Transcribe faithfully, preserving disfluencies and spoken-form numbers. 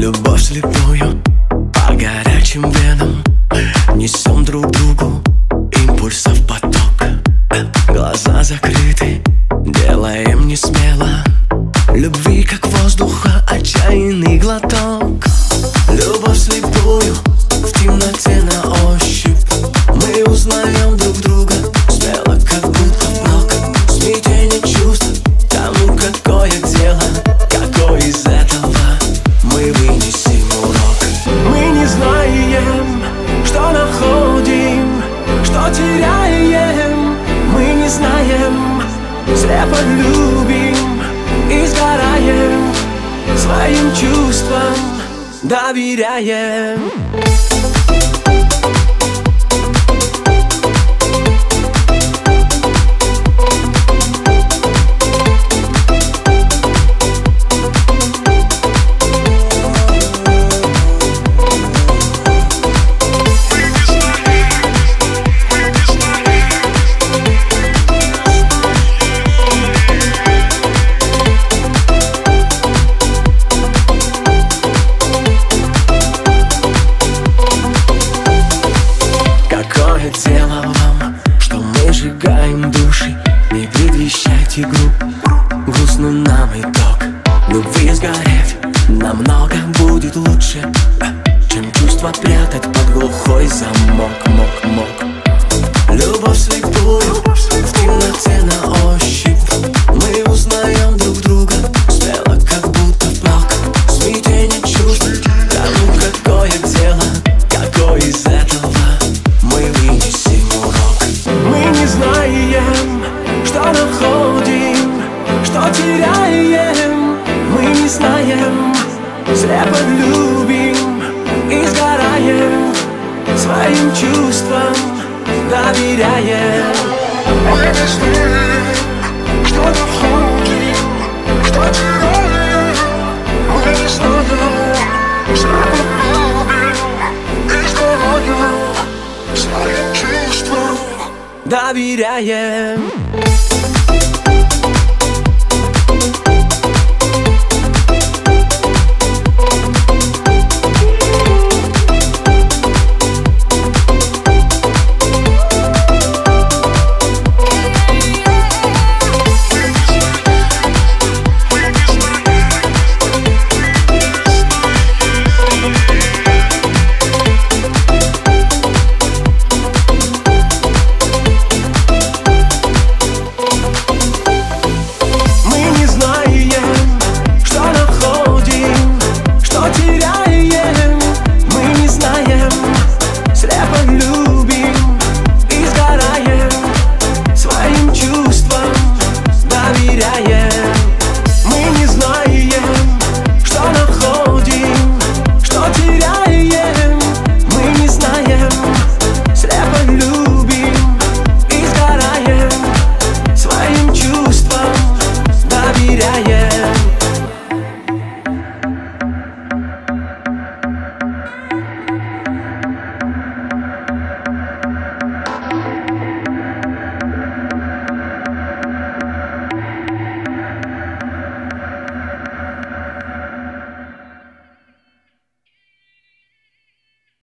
Любовь слепую по горячим венам, несем друг другу импульсов поток. Глаза закрыты, делаем не смело, любви как воздуха отчаянный глоток. Любовь слепую в темноте на ощупь, мы узнаем друг друга смело, как будто прок. Смятение чувств, кому какое дело, какой из этого мы вынесем урок. Мы не знаем, что находим, что теряем. Мы не знаем, слепо любим и сгораем, своим чувствам доверяем. Какое дело вам, что мы сжигаем души? Не предвещайте игру, грустный нам итог. Любви сгореть намного будет лучше, чем чувства прятать под глухой замок. Мок, мок. Любовь слепую в темноте на ощупь, мы узнаем друг друга смело, как будто прок. Смятение чувств, кому какое дело, какой из этого мы вынесем урок. Мы не знаем, что находим, что теряем. Мы не знаем, слепо любим и сгораем, своим чувствам доверяем. Мы не знаем, что находим, что теряем. Мы не знаем, слепо любим и сгораем, своим чувствам доверяем. Доверяем.